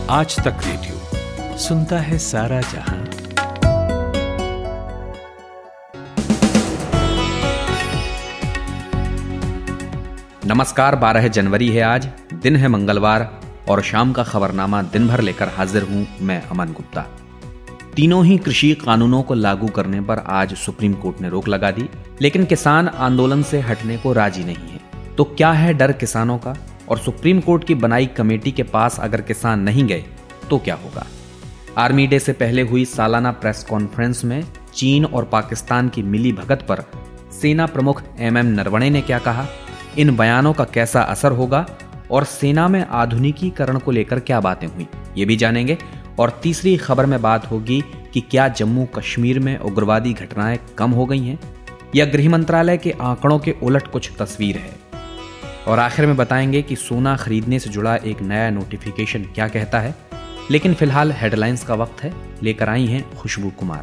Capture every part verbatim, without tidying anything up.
आज तक रेडियो सुनता है सारा जहां। नमस्कार, बारह जनवरी है आज, दिन है मंगलवार और शाम का खबरनामा दिन भर लेकर हाजिर हूं मैं अमन गुप्ता। तीनों ही कृषि कानूनों को लागू करने पर आज सुप्रीम कोर्ट ने रोक लगा दी, लेकिन किसान आंदोलन से हटने को राजी नहीं है। तो क्या है डर किसानों का, और सुप्रीम कोर्ट की बनाई कमेटी के पास अगर किसान नहीं गए तो क्या होगा? आर्मी डे से पहले हुई सालाना प्रेस कॉन्फ्रेंस में चीन और पाकिस्तान की मिली भगत पर सेना प्रमुख एम एम नरवणे ने क्या कहा, इन बयानों का कैसा असर होगा और सेना में आधुनिकीकरण को लेकर क्या बातें हुई, ये भी जानेंगे। और तीसरी खबर में बात होगी कि क्या जम्मू कश्मीर में उग्रवादी घटनाएं कम हो गई हैं या गृह मंत्रालय के आंकड़ों के उलट कुछ तस्वीर है। और आखिर में बताएंगे कि सोना खरीदने से जुड़ा एक नया नोटिफिकेशन क्या कहता है। लेकिन फिलहाल हेडलाइंस का वक्त है, लेकर आई हैं खुशबू कुमार।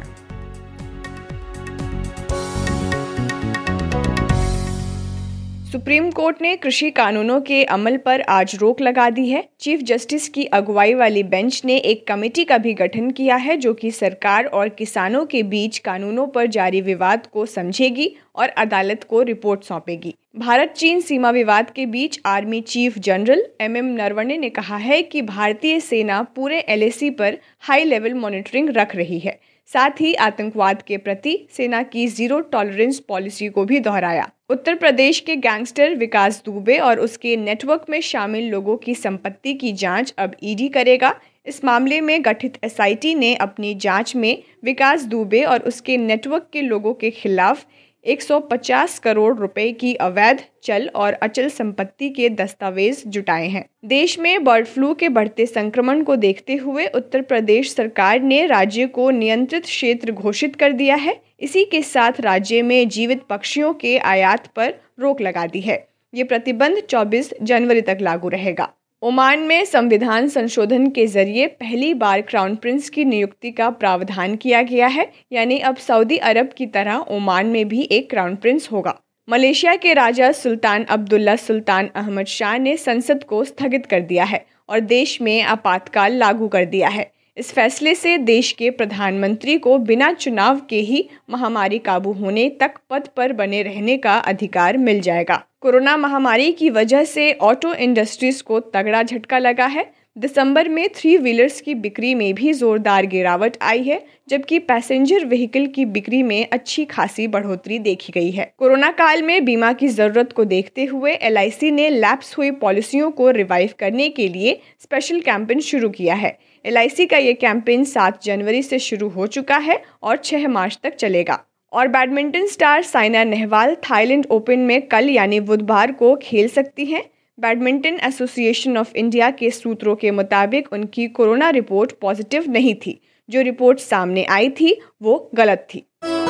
सुप्रीम कोर्ट ने कृषि कानूनों के अमल पर आज रोक लगा दी है। चीफ जस्टिस की अगुवाई वाली बेंच ने एक कमेटी का भी गठन किया है जो कि सरकार और किसानों के बीच कानूनों पर जारी विवाद को समझेगी और अदालत को रिपोर्ट सौंपेगी। भारत चीन सीमा विवाद के बीच army chief general M M Naravane ने कहा है कि भारतीय सेना पूरे एल ए सी पर हाई लेवल मॉनिटरिंग रख रही है। साथ ही आतंकवाद के प्रति सेना की जीरो टॉलरेंस पॉलिसी को भी दोहराया। उत्तर प्रदेश के गैंगस्टर विकास दुबे और उसके नेटवर्क में शामिल लोगों की संपत्ति की जांच अब ई डी करेगा। इस मामले में गठित एस आई टी ने अपनी जांच में विकास दुबे और उसके नेटवर्क के लोगों के खिलाफ एक सौ पचास करोड़ रुपए की अवैध चल और अचल संपत्ति के दस्तावेज जुटाए हैं। देश में बर्ड फ्लू के बढ़ते संक्रमण को देखते हुए उत्तर प्रदेश सरकार ने राज्य को नियंत्रित क्षेत्र घोषित कर दिया है। इसी के साथ राज्य में जीवित पक्षियों के आयात पर रोक लगा दी है। ये प्रतिबंध चौबीस जनवरी तक लागू रहेगा। ओमान में संविधान संशोधन के जरिए पहली बार क्राउन प्रिंस की नियुक्ति का प्रावधान किया गया है, यानी अब सऊदी अरब की तरह ओमान में भी एक क्राउन प्रिंस होगा। मलेशिया के राजा सुल्तान अब्दुल्ला सुल्तान अहमद शाह ने संसद को स्थगित कर दिया है और देश में आपातकाल लागू कर दिया है। इस फैसले से देश के प्रधानमंत्री को बिना चुनाव के ही महामारी काबू होने तक पद पर बने रहने का अधिकार मिल जाएगा। कोरोना महामारी की वजह से ऑटो इंडस्ट्रीज को तगड़ा झटका लगा है। दिसंबर में थ्री व्हीलर्स की बिक्री में भी जोरदार गिरावट आई है, जबकि पैसेंजर व्हीकल की बिक्री में अच्छी खासी बढ़ोतरी देखी गई है। कोरोना काल में बीमा की जरूरत को देखते हुए एल आई सी ने लैप्स हुई पॉलिसियों को रिवाइव करने के लिए स्पेशल कैंपेन शुरू किया है। एल आई सी का ये कैंपेन सात जनवरी से शुरू हो चुका है और छह मार्च तक चलेगा। और badminton star Saina Nehwal Thailand open में कल यानी बुधवार को खेल सकती हैं। बैडमिंटन एसोसिएशन ऑफ इंडिया के सूत्रों के मुताबिक उनकी कोरोना रिपोर्ट पॉजिटिव नहीं थी। जो रिपोर्ट सामने आई थी वो गलत थी।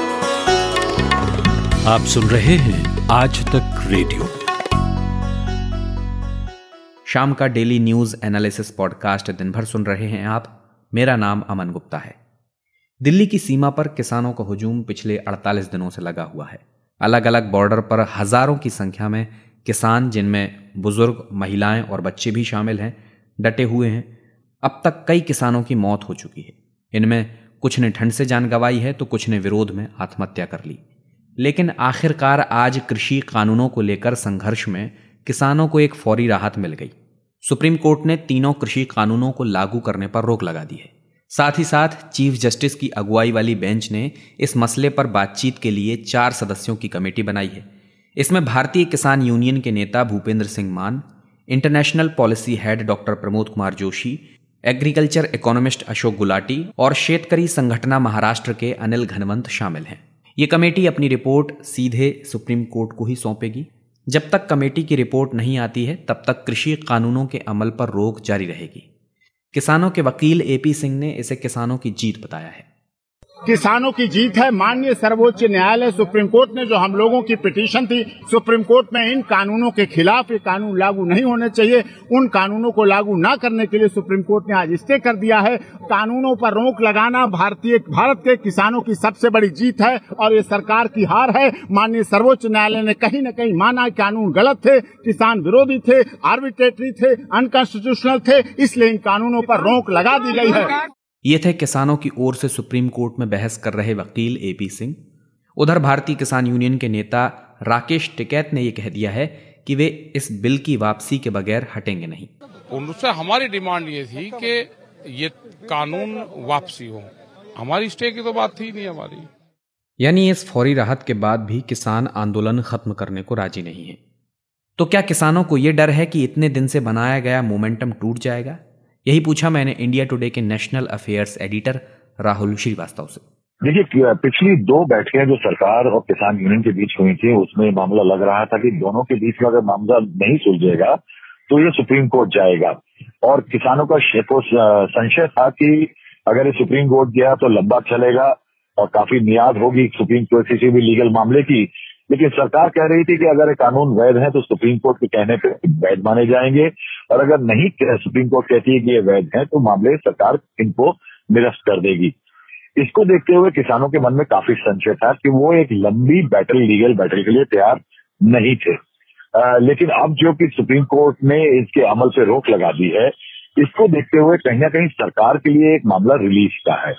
आप सुन रहे हैं आज तक रेडियो। शाम का डेली न्यूज एनालिसिस पॉडकास्ट दिन भर सुन रहे हैं आप। मेरा नाम अमन गुप्ता है। दिल्ली की सीमा पर किसानों का हुजूम पिछले अड़तालीस दिनों से लगा हुआ है। अलग अलग बॉर्डर पर हजारों की संख्या में किसान, जिनमें बुजुर्ग, महिलाएं और बच्चे भी शामिल हैं, डटे हुए हैं। अब तक कई किसानों की मौत हो चुकी है। इनमें कुछ ने ठंड से जान गंवाई है तो कुछ ने विरोध में आत्महत्या कर ली। लेकिन आखिरकार आज कृषि कानूनों को लेकर संघर्ष में किसानों को एक फौरी राहत मिल गई। सुप्रीम कोर्ट ने तीनों कृषि कानूनों को लागू करने पर रोक लगा दी है। साथ ही साथ चीफ जस्टिस की अगुवाई वाली बेंच ने इस मसले पर बातचीत के लिए चार सदस्यों की कमेटी बनाई है। इसमें भारतीय किसान यूनियन के नेता Bhupendra Singh Mann, international policy head doctor Pramod Kumar Joshi, agriculture economist Ashok Gulati और शेतकरी संगठना महाराष्ट्र के अनिल घनवंत शामिल हैं। ये कमेटी अपनी रिपोर्ट सीधे सुप्रीम कोर्ट को ही सौंपेगी। जब तक कमेटी की रिपोर्ट नहीं आती है तब तक कृषि कानूनों के अमल पर रोक जारी रहेगी। किसानों के वकील ए पी सिंह ने इसे किसानों की जीत बताया है। किसानों की जीत है। माननीय सर्वोच्च न्यायालय सुप्रीम कोर्ट ने जो हम लोगों की पिटीशन थी सुप्रीम कोर्ट में इन कानूनों के खिलाफ, ये कानून लागू नहीं होने चाहिए, उन कानूनों को लागू न करने के लिए सुप्रीम कोर्ट ने आज स्टे कर दिया है। कानूनों पर रोक लगाना भारतीय भारत के किसानों की सबसे बड़ी जीत है और ये सरकार की हार है। माननीय सर्वोच्च न्यायालय ने कहीं न कहीं माना कानून गलत थे, किसान विरोधी थे, आर्बिट्रेटरी थे, अनकॉन्स्टिट्यूशनल थे, इसलिए इन कानूनों पर रोक लगा दी गई है। ये थे किसानों की ओर से सुप्रीम कोर्ट में बहस कर रहे वकील एपी सिंह। उधर भारतीय किसान यूनियन के नेता राकेश टिकैत ने यह कह दिया है कि वे इस बिल की वापसी के बगैर हटेंगे नहीं। उनसे हमारी डिमांड ये थी कि ये कानून वापसी हो, हमारी स्टे की तो बात थी नहीं हमारी। यानी इस फौरी राहत के बाद भी किसान आंदोलन खत्म करने को राजी नहीं है। तो क्या किसानों को यह डर है कि इतने दिन से बनाया गया मोमेंटम टूट जाएगा? यही पूछा मैंने इंडिया टुडे के national affairs editor Rahul Srivastava से। देखिए, पिछली दो बैठकें जो सरकार और किसान यूनियन के बीच हुई थी उसमें मामला लग रहा था कि दोनों के बीच में अगर मामला नहीं सुलझेगा तो ये सुप्रीम कोर्ट जाएगा और किसानों का संशय था कि अगर ये सुप्रीम कोर्ट गया तो लंबा चलेगा और काफी मियाद होगी सुप्रीम कोर्ट किसी भी लीगल मामले की। लेकिन सरकार कह रही थी कि अगर ये कानून वैध है तो सुप्रीम कोर्ट के कहने पर वैध माने जाएंगे और अगर नहीं सुप्रीम कोर्ट कहती है कि ये वैध है तो मामले सरकार इनको निरस्त कर देगी। इसको देखते हुए किसानों के मन में काफी संशय था कि वो एक लंबी बैटल, लीगल बैटल के लिए तैयार नहीं थे। आ, लेकिन अब जो कि सुप्रीम कोर्ट ने इसके अमल से रोक लगा दी है, इसको देखते हुए कहीं ना कहीं सरकार के लिए एक मामला रिलीज का है।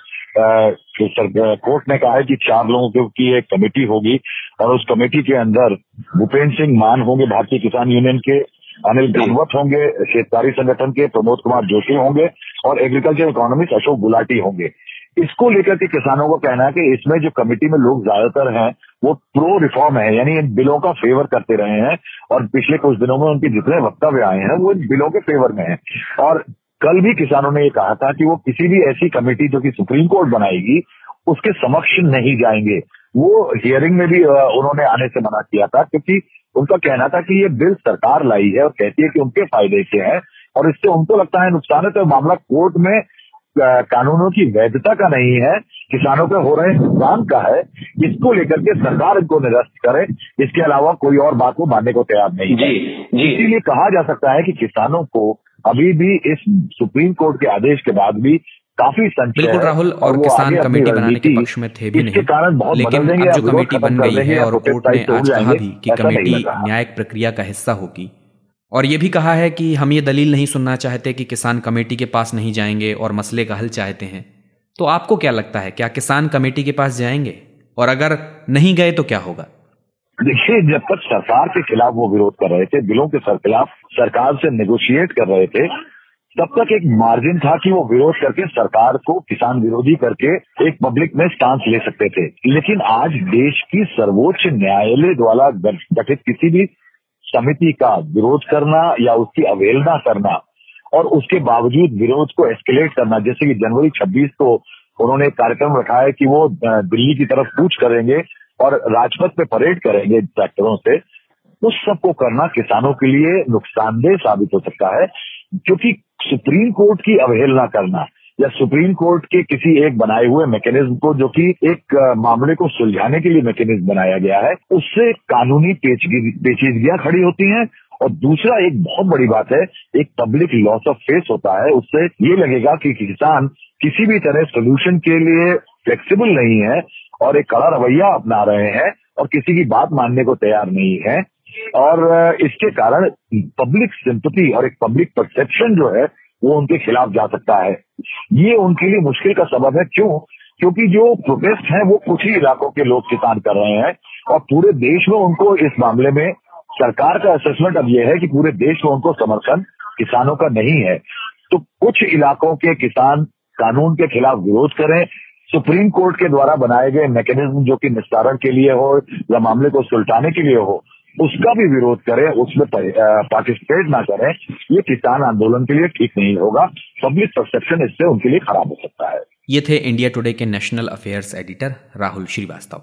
कोर्ट ने कहा है कि चार लोगों की एक कमेटी होगी और उस कमेटी के अंदर भूपेंद्र सिंह मान होंगे भारतीय किसान यूनियन के, अनिल घनवत होंगे शेतकारी संगठन के, प्रमोद कुमार जोशी होंगे और एग्रीकल्चर इकोनॉमिस्ट अशोक गुलाटी होंगे। इसको लेकर के किसानों को कहना है कि इसमें जो कमेटी में लोग ज्यादातर हैं वो प्रो रिफॉर्म है, यानी इन बिलों का फेवर करते रहे हैं और पिछले कुछ दिनों में उनके जितने वक्तव्य आए हैं वो इन बिलों के फेवर में है। और कल भी किसानों ने ये कहा था कि वो किसी भी ऐसी कमेटी जो कि सुप्रीम कोर्ट बनाएगी उसके समक्ष नहीं जाएंगे। वो हियरिंग में भी उन्होंने आने से मना किया था क्योंकि उनका कहना था कि ये बिल सरकार लाई है और कहती है कि उनके फायदे के हैं और इससे उनको लगता है नुकसान है। तो मामला कोर्ट में कानूनों की वैधता का नहीं है, किसानों पे हो रहे नुकसान का है। इसको लेकर के सरकार इनको निरस्त करे, इसके अलावा कोई और बात को मानने को तैयार नहीं है। इसीलिए कहा जा सकता है कि किसानों को अभी भी इस सुप्रीम कोर्ट के आदेश के बाद भी काफी संशय। बिल्कुल राहुल, और, और किसान कमेटी बनाने के पक्ष में थे भी नहीं, लेकिन अब जो कमेटी बन गई है और कोर्ट ने आज कहा भी कि कमेटी न्यायिक प्रक्रिया का हिस्सा होगी और ये भी कहा है कि हम ये दलील नहीं सुनना चाहते कि किसान कमेटी के पास नहीं जाएंगे और मसले का हल चाहते हैं। तो आपको क्या लगता है, क्या किसान कमेटी के पास जाएंगे और अगर नहीं गए तो क्या होगा? देखिए, जब तक सरकार के खिलाफ वो विरोध कर रहे थे, बिलों के खिलाफ सरकार से नेगोशिएट कर रहे थे, तब तक एक मार्जिन था कि वो विरोध करके सरकार को किसान विरोधी करके एक पब्लिक में स्टांस ले सकते थे। लेकिन आज देश की सर्वोच्च न्यायालय द्वारा गठित किसी भी समिति का विरोध करना या उसकी अवहेलना करना और उसके बावजूद विरोध को एस्केलेट करना, जैसे कि जनवरी छब्बीस को उन्होंने एक कार्यक्रम रखा है कि वो दिल्ली की तरफ कूच करेंगे और राजपथ पे परेड करेंगे ट्रैक्टरों से, उस सबको करना किसानों के लिए नुकसानदेह साबित हो सकता है। क्योंकि सुप्रीम कोर्ट की अवहेलना करना या सुप्रीम कोर्ट के किसी एक बनाए हुए मैकेनिज्म को, जो कि एक मामले को सुलझाने के लिए मैकेनिज्म बनाया गया है, उससे कानूनी पेचीदगियां खड़ी होती हैं। और दूसरा एक बहुत बड़ी बात है, एक पब्लिक लॉस ऑफ फेस होता है। उससे ये लगेगा कि किसान किसी भी तरह सोल्यूशन के लिए फ्लेक्सिबल नहीं है और एक कड़ा रवैया अपना रहे हैं और किसी की बात मानने को तैयार नहीं है। और इसके कारण पब्लिक सिंपैथी और एक पब्लिक परसेप्शन जो है वो उनके खिलाफ जा सकता है। ये उनके लिए मुश्किल का सबब है। क्यों? क्योंकि जो प्रोटेस्ट है वो कुछ ही इलाकों के लोग किसान कर रहे हैं और पूरे देश में उनको इस मामले में सरकार का असेसमेंट अब यह है कि पूरे देश में उनको समर्थन किसानों का नहीं है। तो कुछ इलाकों के किसान कानून के खिलाफ विरोध करें, सुप्रीम कोर्ट के द्वारा बनाए गए मैकेनिज्म जो कि निस्तारण के लिए हो या मामले को सुलझाने के लिए हो, उसका भी विरोध करें, उसमें पार्टिसिपेट ना करें, ये किसान आंदोलन के लिए ठीक नहीं होगा। पब्लिक परसेप्शन इससे उनके लिए खराब हो सकता है। ये थे इंडिया टुडे के national affairs editor Rahul Srivastava.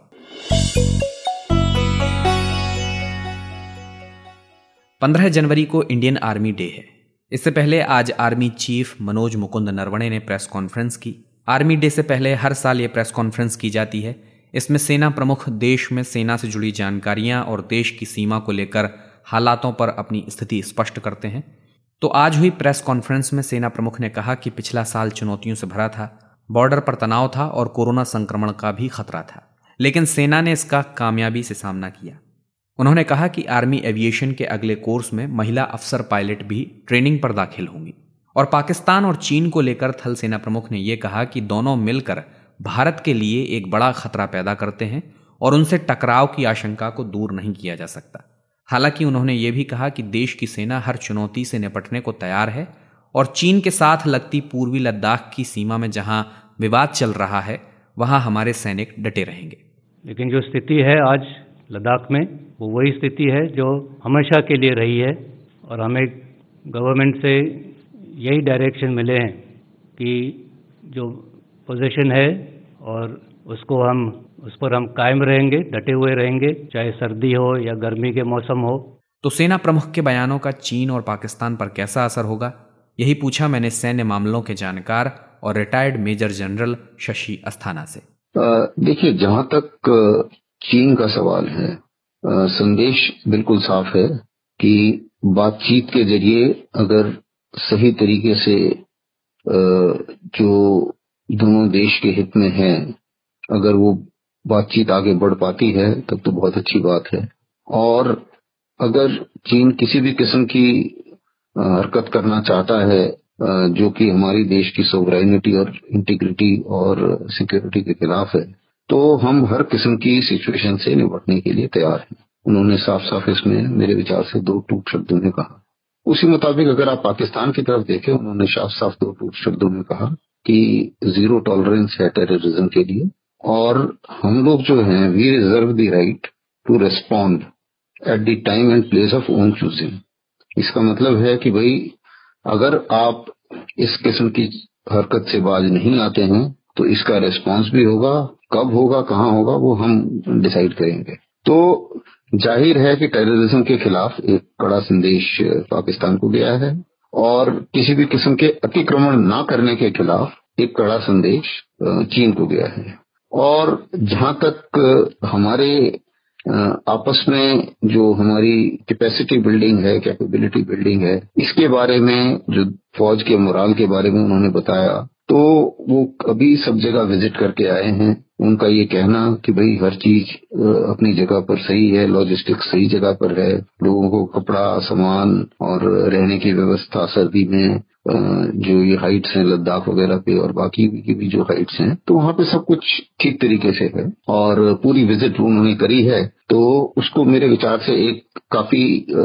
पंद्रह जनवरी को इंडियन आर्मी डे है। इससे पहले आज आर्मी चीफ मनोज मुकुंद नरवणे ने प्रेस कॉन्फ्रेंस की आर्मी डे से पहले हर साल ये प्रेस कॉन्फ्रेंस की जाती है। इसमें सेना प्रमुख देश में सेना से जुड़ी जानकारियां और देश की सीमा को लेकर हालातों पर अपनी स्थिति स्पष्ट करते हैं। तो आज हुई प्रेस कॉन्फ्रेंस में सेना प्रमुख ने कहा कि पिछला साल चुनौतियों से भरा था, बॉर्डर पर तनाव था और कोरोना संक्रमण का भी खतरा था, लेकिन सेना ने इसका कामयाबी से सामना किया। उन्होंने कहा कि आर्मी एविएशन के अगले कोर्स में महिला अफसर पायलट भी ट्रेनिंग पर दाखिल होंगी। और पाकिस्तान और चीन को लेकर थल सेना प्रमुख ने यह कहा कि दोनों मिलकर भारत के लिए एक बड़ा खतरा पैदा करते हैं और उनसे टकराव की आशंका को दूर नहीं किया जा सकता। हालांकि उन्होंने ये भी कहा कि देश की सेना हर चुनौती से निपटने को तैयार है और चीन के साथ लगती पूर्वी लद्दाख की सीमा में जहां विवाद चल रहा है वहां हमारे सैनिक डटे रहेंगे। लेकिन जो स्थिति है आज लद्दाख में, वो वही स्थिति है जो हमेशा के लिए रही है और हमें गवर्नमेंट से यही डायरेक्शन मिले हैं कि जो पोजीशन है और उसको हम उस पर हम कायम रहेंगे, डटे हुए रहेंगे, चाहे सर्दी हो या गर्मी के मौसम हो। तो सेना प्रमुख के बयानों का चीन और पाकिस्तान पर कैसा असर होगा, यही पूछा मैंने सैन्य मामलों के जानकार और retired major general Shashi Asthana से। देखिए, जहां तक चीन का सवाल है, आ, संदेश बिल्कुल साफ है कि बातचीत के जरिए अगर सही तरीके से आ, जो दोनों देश के हित में है, अगर वो बातचीत आगे बढ़ पाती है तब तो बहुत अच्छी बात है। और अगर चीन किसी भी किस्म की हरकत करना चाहता है जो कि हमारी देश की सोवरेनिटी और इंटीग्रिटी और सिक्योरिटी के खिलाफ है, तो हम हर किस्म की सिचुएशन से निपटने के लिए तैयार हैं। उन्होंने साफ साफ इसमें मेरे विचार से दो टूक शब्दों में कहा। उसी मुताबिक अगर आप पाकिस्तान की तरफ देखें, उन्होंने साफ साफ दो टूक शब्दों में कहा कि जीरो टॉलरेंस है टेररिज्म के लिए और हम लोग जो हैं we reserve the right to respond at the time and place of own choosing. इसका मतलब है कि भाई अगर आप इस किस्म की हरकत से बाज नहीं आते हैं तो इसका रेस्पॉन्स भी होगा, कब होगा, कहाँ होगा, वो हम डिसाइड करेंगे। तो जाहिर है कि टेररिज्म के खिलाफ एक कड़ा संदेश पाकिस्तान को गया है और किसी भी किस्म के अतिक्रमण ना करने के खिलाफ एक कड़ा संदेश चीन को गया है। और जहां तक हमारे आपस में जो हमारी कैपेसिटी बिल्डिंग है, कैपेबिलिटी बिल्डिंग है, इसके बारे में जो फौज के मोराल के बारे में उन्होंने बताया, तो वो अभी सब जगह विजिट करके आए हैं। उनका ये कहना कि भाई हर चीज अपनी जगह पर सही है, लॉजिस्टिक्स सही जगह पर है, लोगों को कपड़ा, सामान और रहने की व्यवस्था सर्दी में जो ये हाइट्स हैं लद्दाख वगैरह पे और बाकी की भी जो हाइट्स हैं, तो वहां पे सब कुछ ठीक तरीके से है और पूरी विजिट उन्होंने करी है। तो उसको मेरे विचार से एक काफी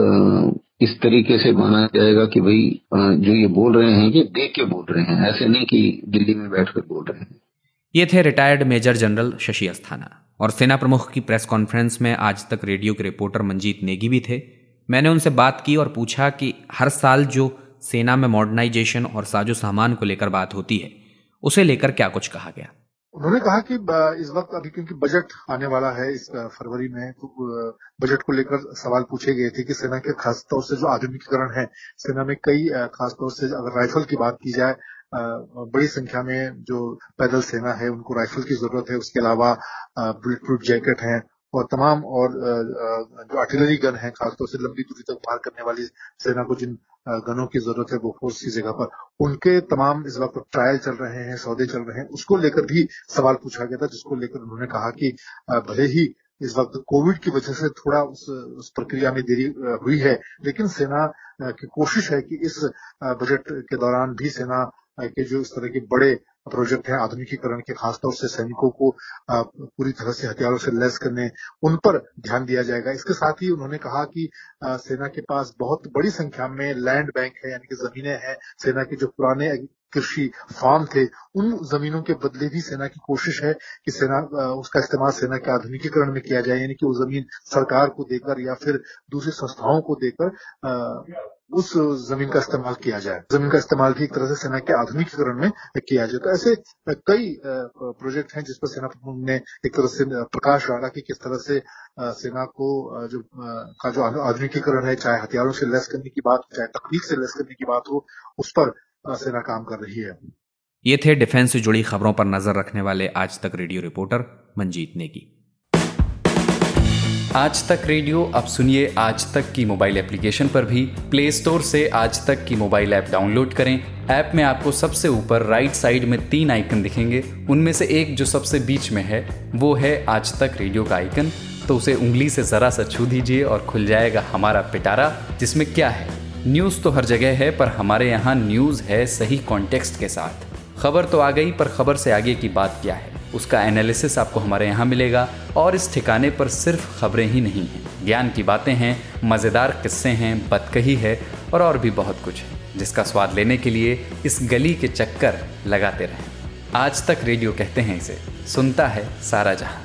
इस तरीके से माना जाएगा कि भाई जो ये बोल रहे हैं ये देख के बोल रहे हैं, ऐसे नहीं कि दिल्ली में बैठकर बोल रहे हैं। ये थे retired major general Shashi Asthana. और सेना प्रमुख की प्रेस कॉन्फ्रेंस में आज तक रेडियो के रिपोर्टर मंजीत नेगी भी थे। मैंने उनसे बात की और पूछा कि हर साल जो सेना में मॉडर्नाइजेशन और साजो सामान को लेकर बात होती है, उसे लेकर क्या कुछ कहा गया। उन्होंने कहा कि इस वक्त अभी क्योंकि बजट आने वाला है इस फरवरी में, तो बजट को लेकर सवाल पूछे गए थे कि सेना के खासतौर से जो आधुनिकीकरण है, सेना में कई खासतौर से अगर राइफल की बात की जाए, बड़ी संख्या में जो पैदल सेना है उनको राइफल की जरूरत है। उसके अलावा बुलेट प्रूफ जैकेट है और तमाम और जो आर्टिलरी गन है, खासतौर से लंबी दूरी तक पार करने वाली सेना को जिन गनों की जरूरत है वो फोर्स की जगह पर, उनके तमाम इस वक्त ट्रायल चल रहे हैं, सौदे चल रहे हैं। उसको लेकर भी सवाल पूछा गया था, जिसको लेकर उन्होंने कहा कि भले ही इस वक्त कोविड की वजह से थोड़ा उस, उस प्रक्रिया में देरी हुई है, लेकिन सेना की कोशिश है कि इस बजट के दौरान भी सेना के जो इस तरह के बड़े प्रोजेक्ट हैं आधुनिकीकरण के, खासतौर से सैनिकों को पूरी तरह से हथियारों से लैस करने, उन पर ध्यान दिया जाएगा। इसके साथ ही उन्होंने कहा कि सेना के पास बहुत बड़ी संख्या में लैंड बैंक है, यानी कि जमीनें हैं। सेना के जो पुराने कृषि फार्म थे, उन जमीनों के बदले भी सेना की कोशिश है कि सेना उसका इस्तेमाल सेना के आधुनिकीकरण में किया जाए, यानी कि वो जमीन सरकार को देकर या फिर दूसरी संस्थाओं को देकर उस जमीन का इस्तेमाल किया जाए। जमीन का इस्तेमाल भी एक तरह से सेना के आधुनिकीकरण में किया जाए। तो ऐसे कई प्रोजेक्ट हैं जिस पर सेना प्रमुख ने एक तरह से प्रकाश डाला कि किस तरह से सेना को जो का जो आधुनिकीकरण है, चाहे हथियारों से लैस करने की बात हो, चाहे तकनीक से लैस करने की बात हो, उस पर सेना काम कर रही है। ये थे डिफेंस से जुड़ी खबरों पर नजर रखने वाले आज तक रेडियो रिपोर्टर मंजीत नेगी। आज तक रेडियो अब सुनिए आज तक की मोबाइल एप्लीकेशन पर भी। प्ले स्टोर से आज तक की मोबाइल ऐप डाउनलोड करें। ऐप में आपको सबसे ऊपर राइट साइड में तीन आइकन दिखेंगे, उनमें से एक जो सबसे बीच में है वो है आज तक रेडियो का आइकन। तो उसे उंगली से जरा सा छू दीजिए और खुल जाएगा हमारा पिटारा, जिसमें क्या है, न्यूज़ तो हर जगह है पर हमारे यहाँ न्यूज़ है सही कॉन्टेक्स्ट के साथ। खबर तो आ गई पर खबर से आगे की बात क्या है, उसका एनालिसिस आपको हमारे यहाँ मिलेगा। और इस ठिकाने पर सिर्फ खबरें ही नहीं हैं, ज्ञान की बातें हैं, मज़ेदार किस्से हैं, बतकही है और और भी बहुत कुछ है, जिसका स्वाद लेने के लिए इस गली के चक्कर लगाते रहें। आज तक रेडियो कहते हैं इसे, सुनता है सारा जहां।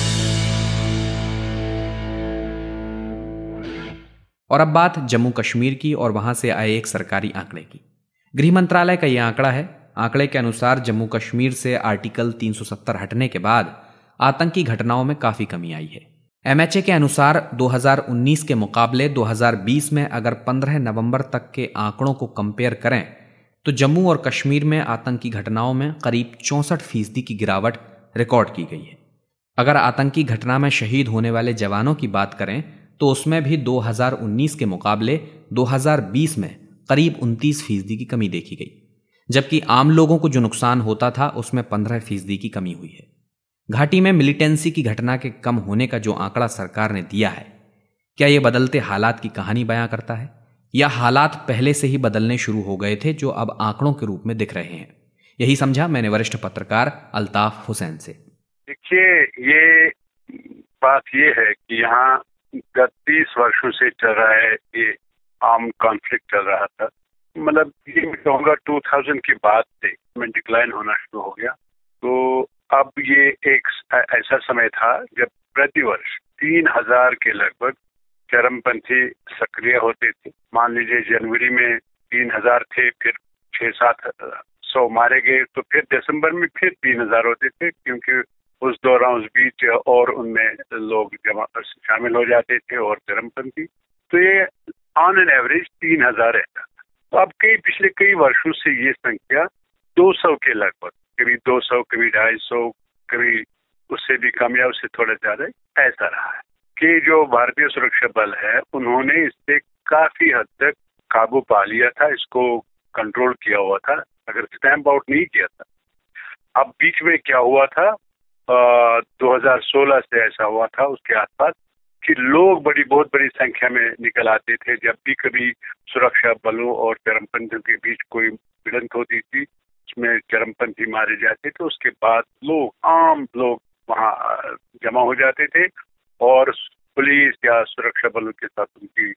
और अब बात जम्मू कश्मीर की और वहां से आए एक सरकारी आंकड़े की। गृह मंत्रालय का यह आंकड़ा है। आंकड़े के अनुसार जम्मू कश्मीर से आर्टिकल तीन सौ सत्तर हटने के बाद आतंकी घटनाओं में काफी कमी आई है। एमएचए के अनुसार दो हज़ार उन्नीस के मुकाबले दो हज़ार बीस में अगर पंद्रह नवंबर तक के आंकड़ों को कंपेयर करें तो जम्मू और कश्मीर में आतंकी घटनाओं में करीब चौंसठ फीसदी की गिरावट रिकॉर्ड की गई है। अगर आतंकी घटना में शहीद होने वाले जवानों की बात करें तो उसमें भी दो हज़ार उन्नीस के मुकाबले दो हज़ार बीस में करीब उनतीस फीसदी की कमी देखी गई, जबकि आम लोगों को जो नुकसान होता था उसमें पंद्रह फीसदी की कमी हुई है। घाटी में मिलिटेंसी की घटना के कम होने का जो आंकड़ा सरकार ने दिया है, क्या यह बदलते हालात की कहानी बयां करता है या हालात पहले से ही बदलने शुरू हो गए थे जो अब आंकड़ों के रूप में दिख रहे हैं? यही समझा मैंने वरिष्ठ पत्रकार अल्ताफ हुसैन से। देखिए, ये बात ये है कि यहाँ गत तीस वर्षों से चल रहा है ये आर्म कॉन्फ्लिक्ट चल रहा था। मतलब ये मैं कहूँगा दो हज़ार के बाद से में डिक्लाइन होना शुरू हो गया। तो अब ये एक ऐसा समय था जब प्रतिवर्ष तीन हजार के लगभग चरमपंथी सक्रिय होते थे। मान लीजिए जनवरी में तीन हजार थे, फिर छह सात सौ मारे गए, तो फिर दिसंबर में फिर तीन हजार होते थे, क्योंकि उस दौरान उस बीच और उनमें लोग जमा शामिल हो जाते थे और चरमपंथी। तो ये ऑन एन एवरेज तीन हजार रहता था। तो अब कई पिछले कई वर्षों से ये संख्या दो सौ के लगभग, कभी दो सौ, कभी ढाई सौ, कभी उससे भी कम या उससे थोड़ा ज्यादा ऐसा रहा है कि जो भारतीय सुरक्षा बल है उन्होंने इससे काफी हद तक काबू पा लिया था, इसको कंट्रोल किया हुआ था, अगर स्टैम्प आउट नहीं किया था। अब बीच में क्या हुआ था, आ, दो हज़ार सोलह से ऐसा हुआ था उसके आसपास कि लोग बड़ी बहुत बड़ी संख्या में निकल आते थे। जब भी कभी सुरक्षा बलों और चरमपंथियों के बीच कोई भिड़ंत होती थी, उसमें चरमपंथी मारे जाते थे, उसके बाद लोग आम लोग वहां जमा हो जाते थे और पुलिस या सुरक्षा बलों के साथ उनकी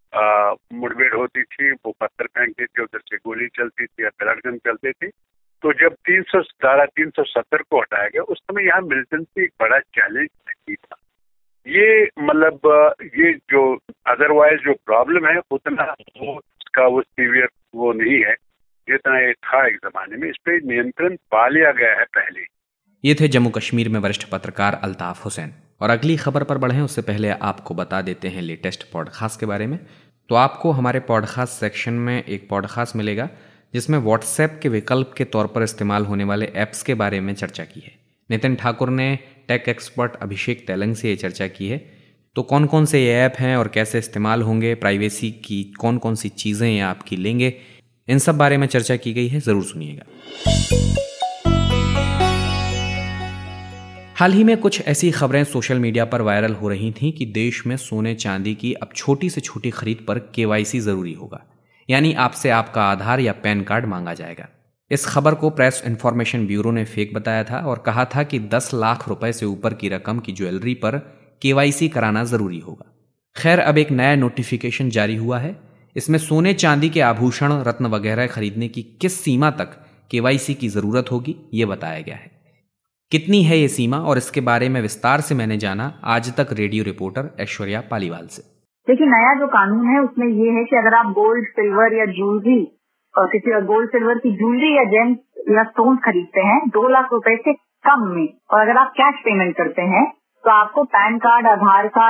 मुठभेड़ होती थी। वो पत्थर फेंकते थे, उधर से गोली चलती थी या पेलटगन चलते थे। तो जब तीन सौ धारा तीन सौ सत्तर को हटाया गया, उस समय यहाँ मिलिटेंसी एक बड़ा चैलेंज नहीं था। ये मतलब ये जो अदरवाइज जो प्रॉब्लम है उतना वो उसका वो सीवियर वो नहीं है जितना ये था एक जमाने में। इस पे नियंत्रण पा लिया गया है पहले। ये थे जम्मू कश्मीर में वरिष्ठ पत्रकार अल्ताफ हुसैन। और अगली खबर पर बढ़ें उससे पहले आपको बता देते हैं लेटेस्ट पॉडकास्ट के बारे में। तो आपको हमारे पॉडकास्ट सेक्शन में एक पॉडकास्ट मिलेगा जिसमें व्हाट्सएप के विकल्प के तौर पर इस्तेमाल होने वाले ऐप्स के बारे में चर्चा की है। नितिन ठाकुर ने टेक एक्सपर्ट अभिषेक तेलंग से ये चर्चा की है। तो कौन कौन से ये ऐप हैं और कैसे इस्तेमाल होंगे, प्राइवेसी की कौन कौन सी चीज़ें ये आपकी लेंगे, इन सब बारे में चर्चा की गई है, ज़रूर सुनिएगा। हाल ही में कुछ ऐसी खबरें सोशल मीडिया पर वायरल हो रही थीं कि देश में सोने चांदी की अब छोटी से छोटी खरीद पर केवाईसी जरूरी होगा, यानी आपसे आपका आधार या पैन कार्ड मांगा जाएगा। इस खबर को प्रेस इंफॉर्मेशन ब्यूरो ने फेक बताया था और कहा था कि दस लाख रुपए से ऊपर की रकम की ज्वेलरी पर केवाईसी कराना जरूरी होगा। खैर, अब एक नया नोटिफिकेशन जारी हुआ है। इसमें सोने चांदी के आभूषण, रत्न वगैरह खरीदने की किस सीमा तक केवाईसी की जरूरत होगी ये बताया गया है। कितनी है ये सीमा और इसके बारे में विस्तार से मैंने जाना आज तक रेडियो रिपोर्टर ऐश्वर्या पालीवाल से। देखिए, नया जो कानून है उसमें ये है कि अगर आप गोल्ड, सिल्वर या ज्वेलरी और किसी गोल्ड सिल्वर की ज्वेलरी या जेम्स या स्टोन खरीदते हैं दो लाख रुपए से कम में, और अगर आप कैश पेमेंट करते हैं तो आपको पैन कार्ड, आधार कार्ड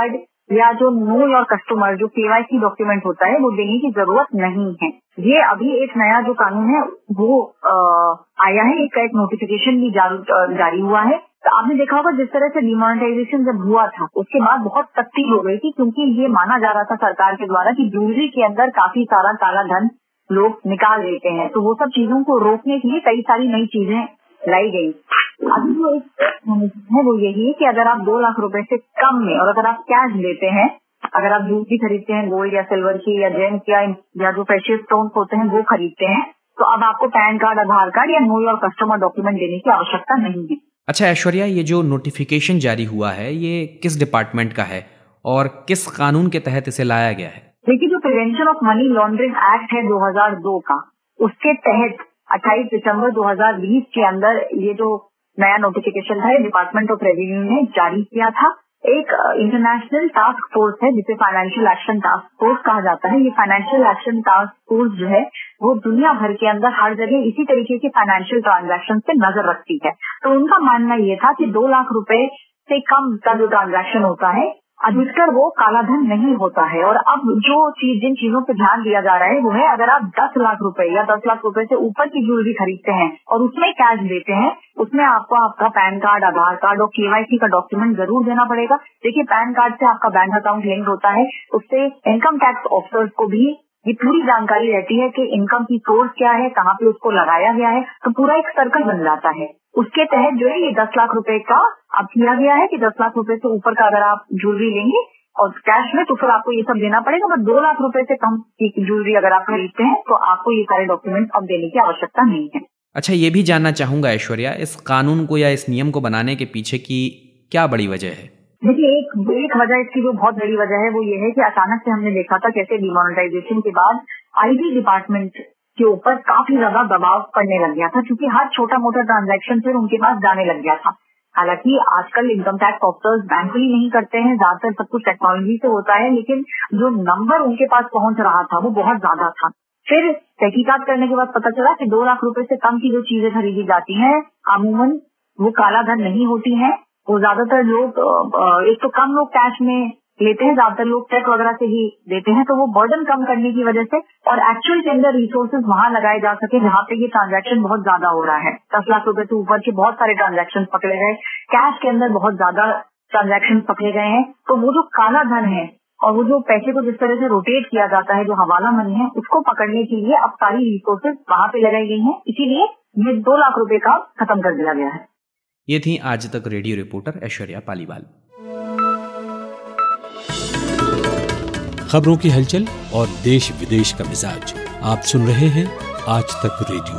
या जो नो योर कस्टमर जो केवाईसी डॉक्यूमेंट होता है वो देने की जरूरत नहीं है। ये अभी एक नया जो कानून है वो आ, आया है, इसका एक नोटिफिकेशन भी जारी जारी हुआ है। तो आपने देखा होगा जिस तरह से डिमोनेटाइजेशन जब हुआ था उसके बाद बहुत सख्ती हो गई थी, क्योंकि ये माना जा रहा था सरकार के द्वारा कि ज्वेलरी के अंदर काफी सारा काला धन लोग निकाल देते हैं। तो वो सब चीजों को रोकने के लिए कई सारी नई चीजें लाई गई। अभी जो एक है वो यही है कि अगर आप दो लाख रुपए से कम में और अगर आप कैश देते हैं, अगर आप ज्वेलरी खरीदते हैं गोल्ड या सिल्वर की या जेम्स या, या जो प्रेशियस स्टोन्स होते हैं वो खरीदते हैं, तो अब आपको पैन कार्ड, आधार कार्ड या नो योर कस्टमर डॉक्यूमेंट देने की आवश्यकता नहीं है। अच्छा ऐश्वर्या, ये जो नोटिफिकेशन जारी हुआ है ये किस डिपार्टमेंट का है और किस कानून के तहत इसे लाया गया है? देखिए, जो prevention of money laundering act है दो हज़ार दो का, उसके तहत अट्ठाईस दिसंबर दो हज़ार बीस के अंदर ये जो नया नोटिफिकेशन था डिपार्टमेंट ऑफ रेवेन्यू ने जारी किया था। एक इंटरनेशनल टास्क फोर्स है जिसे फाइनेंशियल एक्शन टास्क फोर्स कहा जाता है। ये फाइनेंशियल एक्शन टास्क फोर्स जो है वो दुनिया भर के अंदर हर जगह इसी तरीके के फाइनेंशियल ट्रांजैक्शन पे नजर रखती है। तो उनका मानना ये था कि दो लाख रुपए से कम का जो ट्रांजैक्शन होता है अधिकतर वो काला धन नहीं होता है। और अब जो चीज जिन चीजों पे ध्यान दिया जा रहा है वो है, अगर आप दस लाख रुपए या दस लाख रुपए से ऊपर की ज्वेलरी खरीदते हैं और उसमें कैश देते हैं, उसमें आपको आपका पैन कार्ड, आधार कार्ड और केवाईसी का डॉक्यूमेंट जरूर देना पड़ेगा। देखिए, पैन कार्ड से आपका बैंक अकाउंट लिंक होता है, उससे इनकम टैक्स ऑफिसर्स को भी ये पूरी जानकारी रहती है कि इनकम की सोर्स क्या है, कहाँ पे उसको लगाया गया है, तो पूरा एक सर्कल बन जाता है। उसके तहत जो है ये दस लाख रुपए का अब किया गया है कि दस लाख रुपए से ऊपर का अगर आप ज्वेलरी लेंगे और कैश में तो फिर आपको ये सब देना पड़ेगा। बट दो लाख रुपए से कम की ज्वेलरी अगर आप खरीदते हैं तो आपको ये सारे डॉक्यूमेंट अब देने की आवश्यकता नहीं है। अच्छा, ये भी जानना चाहूंगा ऐश्वर्या, इस कानून को या इस नियम को बनाने के पीछे की क्या बड़ी वजह है? देखिए, एक एक वजह इसकी जो बहुत बड़ी वजह है वो ये है कि अचानक से हमने देखा था कैसे डिमोनेटाइजेशन के बाद आईटी डिपार्टमेंट के ऊपर काफी ज्यादा दबाव पड़ने लग गया था, क्योंकि हर छोटा मोटा ट्रांजैक्शन फिर उनके पास जाने लग गया था। हालांकि आजकल इनकम टैक्स ऑफिसर्स मैनुअली नहीं करते हैं, ज्यादातर सब कुछ टेक्नोलॉजी से होता है, लेकिन जो नंबर उनके पास पहुंच रहा था वो बहुत ज्यादा था। फिर तहकीकात करने के बाद पता चला कि दो लाख रुपए से कम की जो चीजें खरीदी जाती हैं अमूमन वो काला धन नहीं होती है। वो ज्यादातर लोग, एक तो कम लोग कैश में लेते हैं, ज्यादातर लोग चेक वगैरह से ही देते हैं, तो वो बर्डन कम करने की वजह से और एक्चुअल के अंदर रिसोर्सेज वहां लगाए जा सके जहाँ पे ये ट्रांजैक्शन बहुत ज्यादा हो रहा है। दस लाख रुपए से ऊपर के बहुत सारे ट्रांजैक्शन पकड़े गए, कैश के अंदर बहुत ज्यादा ट्रांजैक्शन पकड़े गए हैं। तो वो जो काला धन है और वो जो पैसे को जिस तरह से रोटेट किया जाता है, जो हवाला मनी है, उसको पकड़ने के लिए अब सारी रिसोर्सेज वहां पे लगाई गई हैं। इसीलिए ये दो लाख रुपए का खत्म कर दिया गया है। ये थी आज तक रेडियो रिपोर्टर ऐश्वर्या पालीवाल। खबरों की हलचल और देश विदेश का मिजाज आप सुन रहे हैं आज तक रेडियो।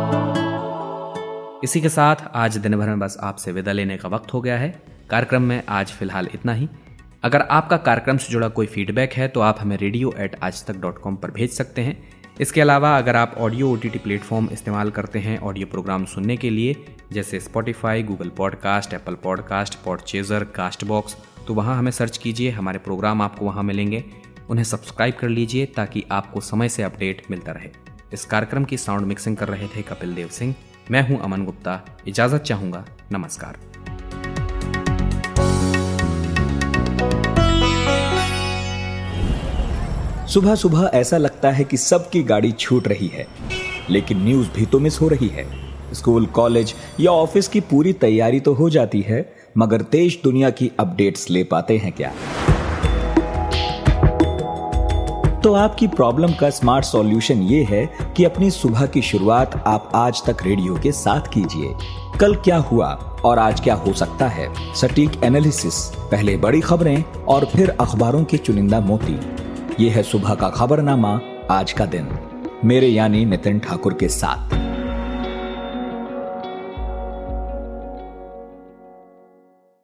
इसी के साथ आज दिन भर में बस आपसे विदा लेने का वक्त हो गया है। कार्यक्रम में आज फिलहाल इतना ही। अगर आपका कार्यक्रम से जुड़ा कोई फीडबैक है तो आप हमें रेडियो एट आज तक डॉट कॉम पर भेज सकते हैं। इसके अलावा अगर आप ऑडियो ओटीटी प्लेटफॉर्म इस्तेमाल करते हैं ऑडियो प्रोग्राम सुनने के लिए, जैसे Spotify, Google podcast, Apple podcast, Podchaser, Castbox, तो वहाँ हमें सर्च कीजिए, हमारे प्रोग्राम आपको वहाँ मिलेंगे। उन्हें सब्सक्राइब कर लीजिए ताकि आपको समय से अपडेट मिलता रहे। इस कार्यक्रम की साउंड मिक्सिंग कर रहे थे कपिल देव सिंह। मैं हूं अमन गुप्ता, इजाजत चाहूंगा। नमस्कार। सुबह सुबह ऐसा लगता है कि सबकी गाड़ी छूट रही है, लेकिन न्यूज भी तो मिस हो रही है। स्कूल, कॉलेज या ऑफिस की पूरी तैयारी तो हो जाती है, मगर देश दुनिया की अपडेट्स ले पाते हैं क्या? तो आपकी प्रॉब्लम का स्मार्ट सॉल्यूशन ये है कि अपनी सुबह की शुरुआत आप आज तक रेडियो के साथ कीजिए। कल क्या हुआ और आज क्या हो सकता है, सटीक एनालिसिस, पहले बड़ी खबरें और फिर अखबारों के चुनिंदा मोती। ये है सुबह का खबरनामा आज का दिन, मेरे यानी नितिन ठाकुर के साथ।